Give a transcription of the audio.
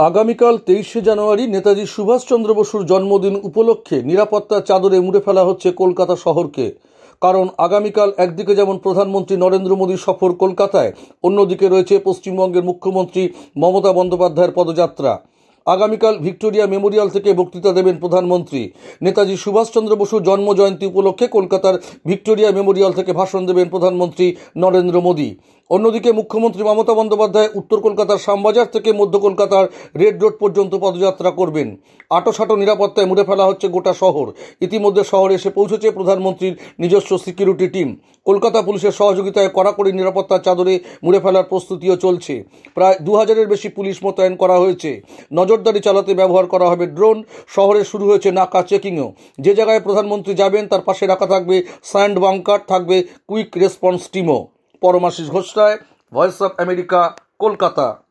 আগামীকাল 23শে জানুয়ারি নেতাজি সুভাষচন্দ্র বসুর জন্মদিন উপলক্ষে নিরাপত্তার চাদরে মুড়ে ফেলা হচ্ছে কলকাতা শহরকে। কারণ আগামীকাল একদিকে যেমন প্রধানমন্ত্রী নরেন্দ্র মোদীর সফর কলকাতায়, অন্যদিকে রয়েছে পশ্চিমবঙ্গের মুখ্যমন্ত্রী মমতা বন্দ্যোপাধ্যায়ের পদযাত্রা। আগামীকাল ভিক্টোরিয়া মেমোরিয়াল থেকে বক্তৃতা দেবেন প্রধানমন্ত্রী। নেতাজি সুভাষচন্দ্র বসুর জন্মজয়ন্তী উপলক্ষে কলকাতার ভিক্টোরিয়া মেমোরিয়াল থেকে ভাষণ দেবেন প্রধানমন্ত্রী নরেন্দ্র মোদী। অন্যদিকে মুখ্যমন্ত্রী মমতা বন্দ্যোপাধ্যায় উত্তর কলকাতার শ্যামবাজার থেকে মধ্য কলকাতার রেড রোড পর্যন্ত পদযাত্রা করবেন। আটোসাটো নিরাপত্তায় মুড়ে ফেলা হচ্ছে গোটা শহর। ইতিমধ্যে শহরে এসে পৌঁছেছে প্রধানমন্ত্রীর নিজস্ব সিকিউরিটি টিম। কলকাতা পুলিশের সহযোগিতায় কড়াকড়ি নিরাপত্তার চাদরে মুড়ে ফেলার প্রস্তুতিও চলছে। প্রায় 2000-এর বেশি পুলিশ মোতায়েন করা হয়েছে। নজরদারি চালাতে ব্যবহার করা হবে ড্রোন। শহরে শুরু হয়েছে নাকা চেকিংও। যে জায়গায় প্রধানমন্ত্রী যাবেন তার পাশে রাখা থাকবে স্যান্ড বাংকার, থাকবে কুইক রেসপন্স টিমও। Paramashis Ghosh Roy, voice of America, Kolkata.